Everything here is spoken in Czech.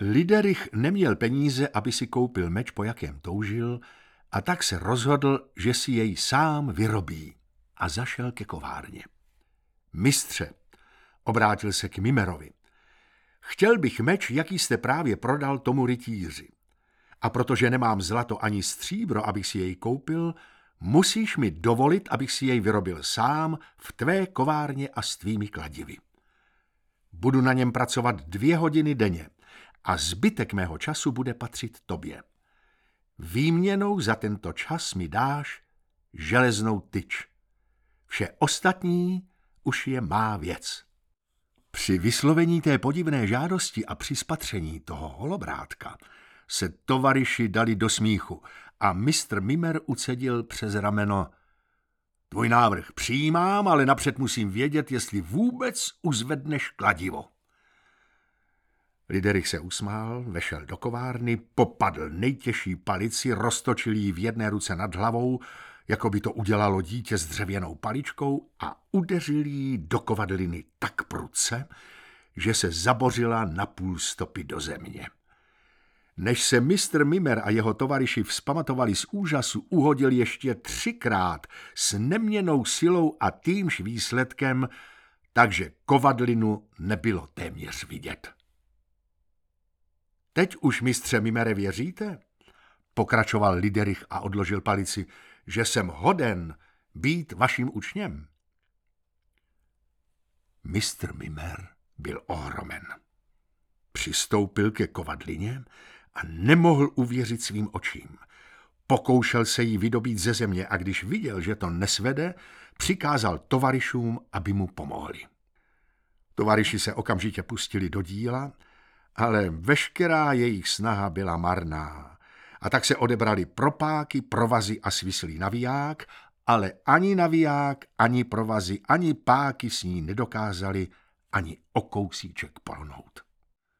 Liderich neměl peníze, aby si koupil meč, po jakém toužil, a tak se rozhodl, že si jej sám vyrobí, a zašel ke kovárně. Mistře, obrátil se k Mimerovi, chtěl bych meč, jaký jste právě prodal tomu rytíři. A protože nemám zlato ani stříbro, abych si jej koupil, musíš mi dovolit, abych si jej vyrobil sám v tvé kovárně a s tvými kladivy. Budu na něm pracovat 2 hodiny denně a zbytek mého času bude patřit tobě. Výměnou za tento čas mi dáš železnou tyč. Vše ostatní už je má věc. Při vyslovení té podivné žádosti a při spatření toho holobrátka se tovaryši dali do smíchu a mistr Mimer ucedil přes rameno: tvůj návrh přijímám, ale napřed musím vědět, jestli vůbec uzvedneš kladivo. Liderich se usmál, vešel do kovárny, popadl nejtěžší palici, roztočil ji v jedné ruce nad hlavou, jako by to udělalo dítě s dřevěnou paličkou, a udeřil ji do kovadliny tak prudce, že se zabořila na půl stopy do země. Než se mistr Mimer a jeho tovaryši vzpamatovali z úžasu, uhodil ještě 3krát s neměnnou silou a týmž výsledkem, takže kovadlinu nebylo téměř vidět. Teď už, mistře Mimere, věříte? Pokračoval Liderich a odložil palici, že jsem hoden být vaším učněm. Mistr Mimer byl ohromen. Přistoupil ke kovadlině a nemohl uvěřit svým očím. Pokoušel se jí vydobít ze země a když viděl, že to nesvede, přikázal tovaryšům, aby mu pomohli. Tovaryši se okamžitě pustili do díla, ale veškerá jejich snaha byla marná. A tak se odebrali propáky, provazy a svislý naviják, ale ani naviják, ani provazy, ani páky s ní nedokázali ani o kousíček pohnout.